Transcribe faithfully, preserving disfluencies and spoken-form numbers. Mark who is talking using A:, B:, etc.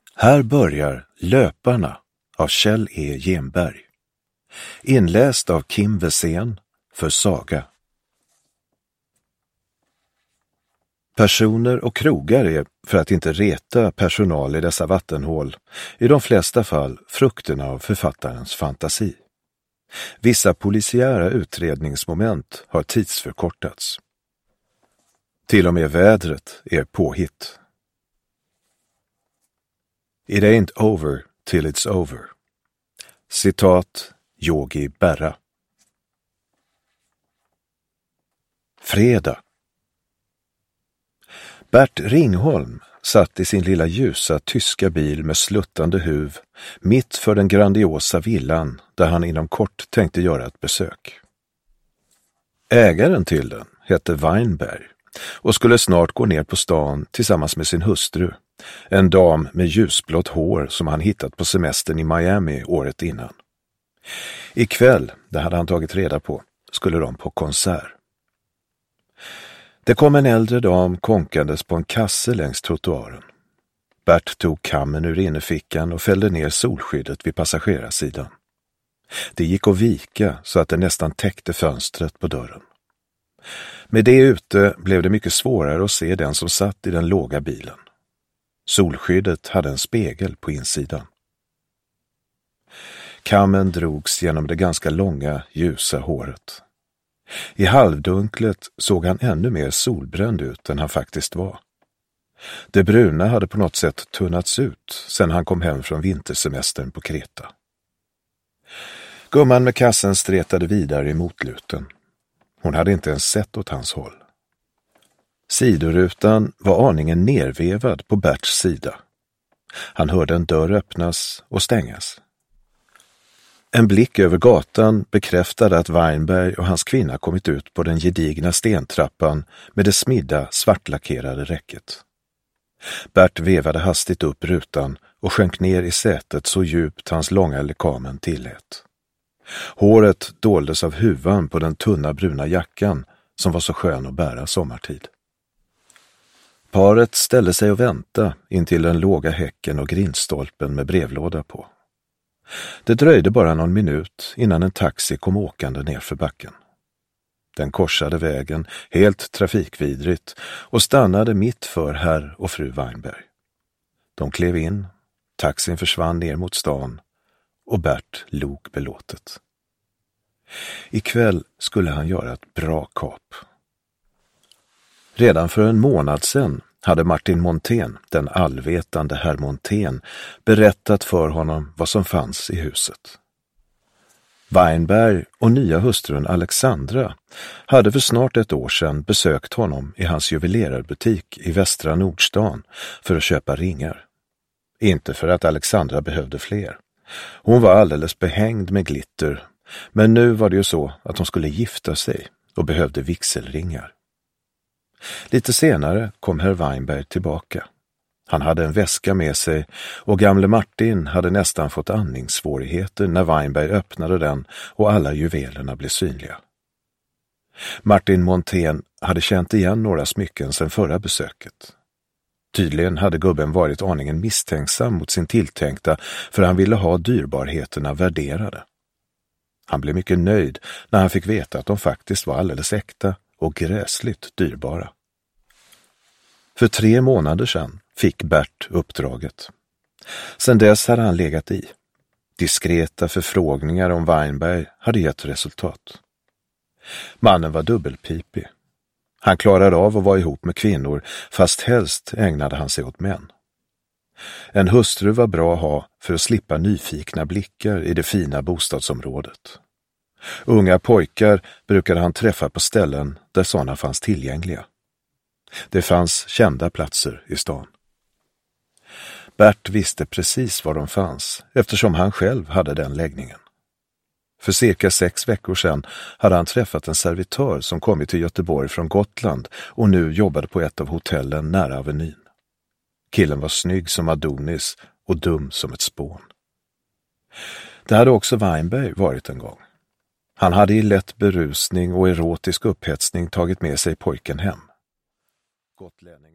A: Här börjar Löparna av Kjell E. Genberg. Inläst av Kim Wessén för Saga. Personer och krogar är, för att inte reta personal i dessa vattenhål, i de flesta fall frukterna av författarens fantasi. Vissa polisiära utredningsmoment har tidsförkortats. Till och med vädret är påhitt. It ain't over till it's over. Citat Yogi Berra. Fredag. Bert Ringholm satt i sin lilla ljusa tyska bil med sluttande huv mitt för den grandiosa villan där han inom kort tänkte göra ett besök. Ägaren till den hette Weinberg och skulle snart gå ner på stan tillsammans med sin hustru, en dam med ljusblått hår som han hittat på semestern i Miami året innan. Ikväll, det hade han tagit reda på, skulle de på konsert. Det kom en äldre dam konkandes på en kasse längs trottoaren. Bert tog kammen ur innerfickan och fällde ner solskyddet vid passagerarsidan. Det gick att vika så att det nästan täckte fönstret på dörren. Med det ute blev det mycket svårare att se den som satt i den låga bilen. Solskyddet hade en spegel på insidan. Kammen drogs genom det ganska långa, ljusa håret. I halvdunklet såg han ännu mer solbränd ut än han faktiskt var. Det bruna hade på något sätt tunnats ut sedan han kom hem från vintersemestern på Kreta. Gumman med kassen stretade vidare i motluten. Hon hade inte ens sett åt hans håll. Sidorutan var aningen nervevad på Berts sida. Han hörde en dörr öppnas och stängas. En blick över gatan bekräftade att Weinberg och hans kvinna kommit ut på den gedigna stentrappan med det smidda svartlackerade räcket. Bert vevade hastigt upp rutan och sjönk ner i sätet så djupt hans långa lekamen tillät. Håret doldes av huvan på den tunna bruna jackan som var så skön att bära sommartid. Paret ställde sig och väntade intill den låga häcken och grindstolpen med brevlåda på. Det dröjde bara någon minut innan en taxi kom åkande ner för backen. Den korsade vägen helt trafikvidrigt och stannade mitt för herr och fru Weinberg. De klev in, taxin försvann ner mot stan och Bert log belåtet. Ikväll skulle han göra ett bra kap. Redan för en månad sedan hade Martin Montén, den allvetande herr Montén, berättat för honom vad som fanns i huset. Weinberg och nya hustrun Alexandra hade för snart ett år sedan besökt honom i hans juvelerarbutik i västra Nordstan för att köpa ringar. Inte för att Alexandra behövde fler. Hon var alldeles behängd med glitter, men nu var det ju så att hon skulle gifta sig och behövde vigselringar. Lite senare kom herr Weinberg tillbaka. Han hade en väska med sig och gamle Martin hade nästan fått andningssvårigheter när Weinberg öppnade den och alla juvelerna blev synliga. Martin Montén hade känt igen några smycken sedan förra besöket. Tydligen hade gubben varit aningen misstänksam mot sin tilltänkta för han ville ha dyrbarheterna värderade. Han blev mycket nöjd när han fick veta att de faktiskt var alldeles äkta och gräsligt dyrbara. För tre månader sedan fick Bert uppdraget. Sedan dess hade han legat i. Diskreta förfrågningar om Weinberg hade gett resultat. Mannen var dubbelpipig. Han klarade av att vara ihop med kvinnor, fast helst ägnade han sig åt män. En hustru var bra att ha för att slippa nyfikna blickar i det fina bostadsområdet. Unga pojkar brukade han träffa på ställen där sådana fanns tillgängliga. Det fanns kända platser i stan. Bert visste precis var de fanns eftersom han själv hade den läggningen. För cirka sex veckor sedan hade han träffat en servitör som kommit till Göteborg från Gotland och nu jobbade på ett av hotellen nära Avenyn. Killen var snygg som Adonis och dum som ett spån. Det hade också Weinberg varit en gång. Han hade i lätt berusning och erotisk upphetsning tagit med sig pojken hem. Gotlänning.